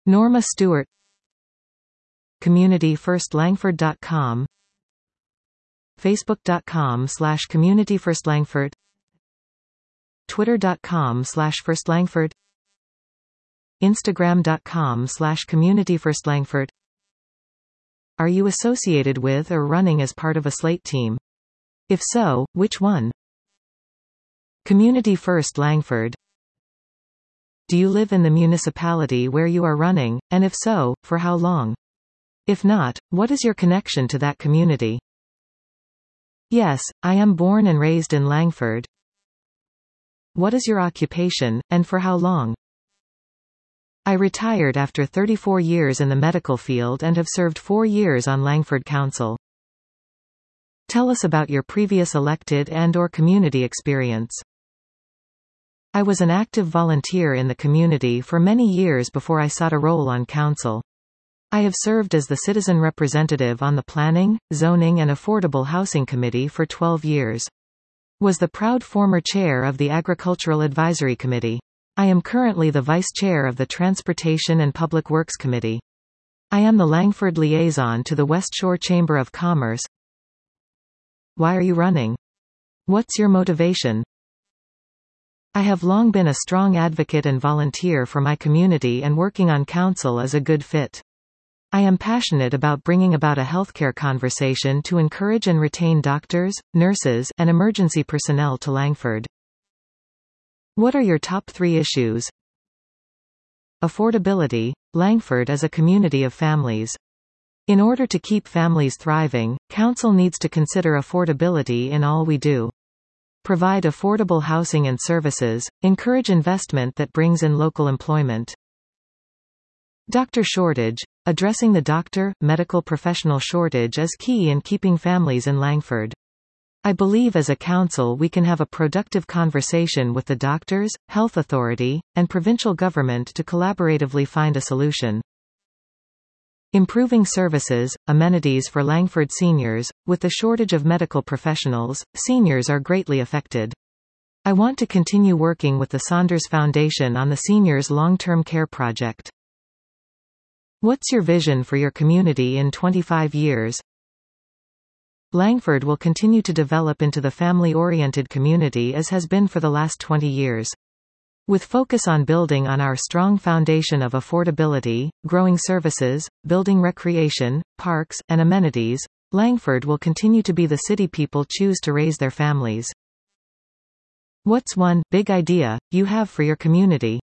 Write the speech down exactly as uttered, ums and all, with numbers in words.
Norma Stewart. community first langford dot com, facebook dot com slash community first langford, twitter dot com slash first langford, instagram dot com slash community first langford. Are you associated with or running as part of a Slate team? If so, which one? Community First Langford. Do you live in the municipality where you are running, and if so, for how long? If not, what is your connection to that community? Yes, I am born and raised in Langford. What is your occupation, and for how long? I retired after thirty-four years in the medical field and have served four years on Langford Council. Tell us about your previous elected and or community experience. I was an active volunteer in the community for many years before I sought a role on council. I have served as the citizen representative on the Planning, Zoning and Affordable Housing Committee for twelve years. Was the proud former chair of the Agricultural Advisory Committee. I am currently the vice chair of the Transportation and Public Works Committee. I am the Langford liaison to the West Shore Chamber of Commerce. Why are you running? What's your motivation? I have long been a strong advocate and volunteer for my community, and working on council is a good fit. I am passionate about bringing about a healthcare conversation to encourage and retain doctors, nurses, and emergency personnel to Langford. What are your top three issues? Affordability. Langford is a community of families. In order to keep families thriving, council needs to consider affordability in all we do. Provide affordable housing and services, encourage investment that brings in local employment. Doctor shortage. Addressing the doctor, medical professional shortage is key in keeping families in Langford. I believe as a council we can have a productive conversation with the doctors, health authority, and provincial government to collaboratively find a solution. Improving services, amenities for Langford seniors. With the shortage of medical professionals, seniors are greatly affected. I want to continue working with the Saunders Foundation on the Seniors Long-Term Care Project. What's your vision for your community in twenty-five years? Langford will continue to develop into the family-oriented community as has been for the last twenty years. With focus on building on our strong foundation of affordability, growing services, building recreation, parks, and amenities, Langford will continue to be the city people choose to raise their families. What's one big idea you have for your community?